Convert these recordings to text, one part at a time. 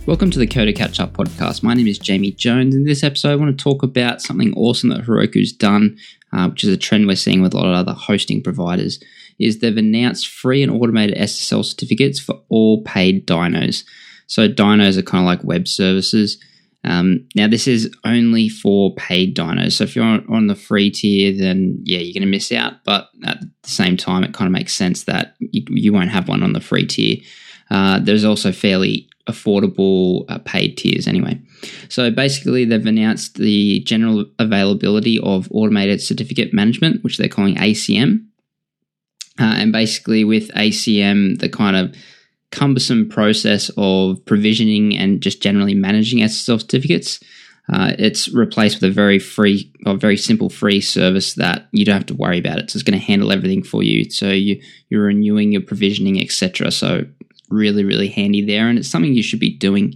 Welcome to the Coder Catch Up podcast. My name is Jamie Jones. In this episode, I want to talk about something awesome that Heroku's done, which is a trend we're seeing with a lot of other hosting providers, is they've announced free and automated SSL certificates for all paid dynos. So dynos are kind of like web services. Now, this is only for paid dynos. So if you're on the free tier, then yeah, you're going to miss out. But at the same time, it kind of makes sense that you won't have one on the free tier. There's also fairly affordable paid tiers anyway. So basically, they've announced the general availability of automated certificate management, which they're calling ACM. And basically with ACM, the kind of cumbersome process of provisioning and just generally managing SSL certificates, it's replaced with a very simple free service that you don't have to worry about it. So it's going to handle everything for you. So you're renewing your provisioning, etc. So really, really handy there. And it's something you should be doing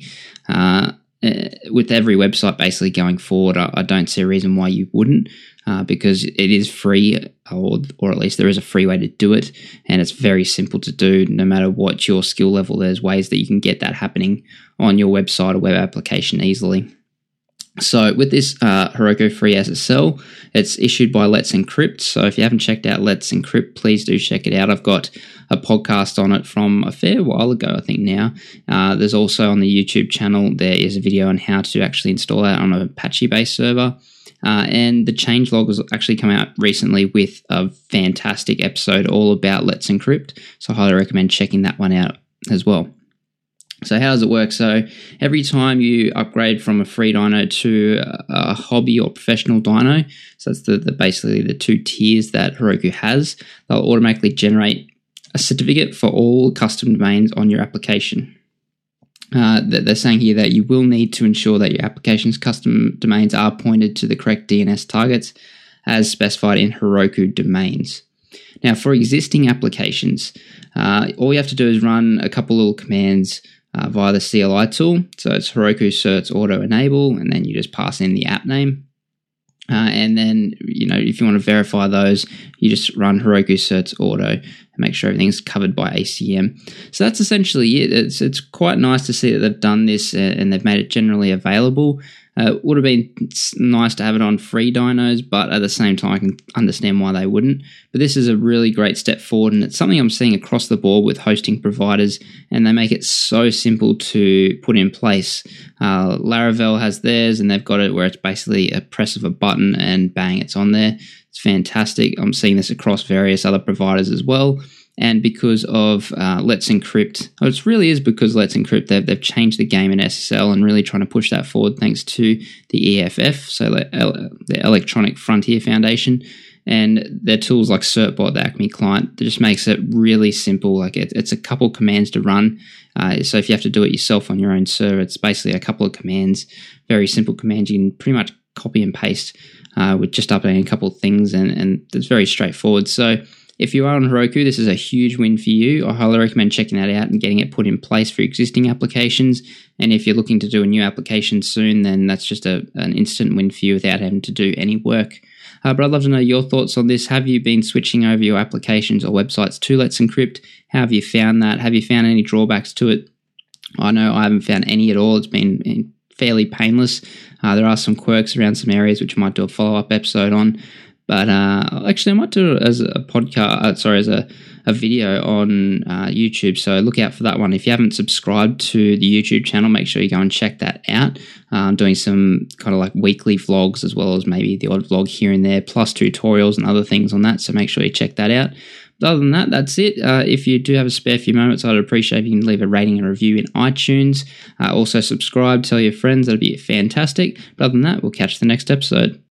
with every website basically going forward. I don't see a reason why you wouldn't, because it is free, or at least there is a free way to do it, and it's very simple to do. No matter what your skill level, there's ways that you can get that happening on your website or web application easily. So with this Heroku Free SSL, it's issued by Let's Encrypt. So if you haven't checked out Let's Encrypt, please do check it out. I've got a podcast on it from a fair while ago, I think now. There's also on the YouTube channel, there is a video on how to actually install that on an Apache-based server. And the changelog has actually come out recently with a fantastic episode all about Let's Encrypt. So I highly recommend checking that one out as well. So how does it work? So every time you upgrade from a free dyno to a hobby or professional dyno, so that's basically the two tiers that Heroku has, they'll automatically generate a certificate for all custom domains on your application. They're saying here that you will need to ensure that your application's custom domains are pointed to the correct DNS targets as specified in Heroku domains. Now, for existing applications, all you have to do is run a couple little commands via the CLI tool. So it's Heroku certs auto enable, and then you just pass in the app name. And then, if you want to verify those, you just run Heroku certs auto and make sure everything's covered by ACM. So that's essentially it. It's quite nice to see that they've done this and they've made it generally available. It would have been nice to have it on free dynos, but at the same time, I can understand why they wouldn't. But this is a really great step forward, and it's something I'm seeing across the board with hosting providers, and they make it so simple to put in place. Laravel has theirs, and they've got it where it's basically a press of a button and bang, it's on there. It's fantastic. I'm seeing this across various other providers as well. And because of Let's Encrypt, it really is because Let's Encrypt, they've changed the game in SSL and really trying to push that forward thanks to the EFF, so the Electronic Frontier Foundation, and their tools like Certbot, the Acme client, that just makes it really simple. Like it's a couple commands to run. So if you have to do it yourself on your own server, it's basically a couple of commands, very simple commands. You can pretty much copy and paste with just updating a couple of things, and it's very straightforward. So if you are on Heroku, this is a huge win for you. I highly recommend checking that out and getting it put in place for existing applications. And if you're looking to do a new application soon, then that's just an instant win for you without having to do any work. But I'd love to know your thoughts on this. Have you been switching over your applications or websites to Let's Encrypt? How have you found that? Have you found any drawbacks to it? I know I haven't found any at all. It's been fairly painless. There are some quirks around some areas which I might do a follow-up episode on. But actually, I might do it as a podcast. As a video on YouTube. So look out for that one. If you haven't subscribed to the YouTube channel, make sure you go and check that out. I'm doing some kind of like weekly vlogs as well as maybe the odd vlog here and there, plus tutorials and other things on that. So make sure you check that out. But other than that, that's it. If you do have a spare few moments, I'd appreciate if you can leave a rating and review in iTunes. Also subscribe, tell your friends. That'd be fantastic. But other than that, we'll catch the next episode.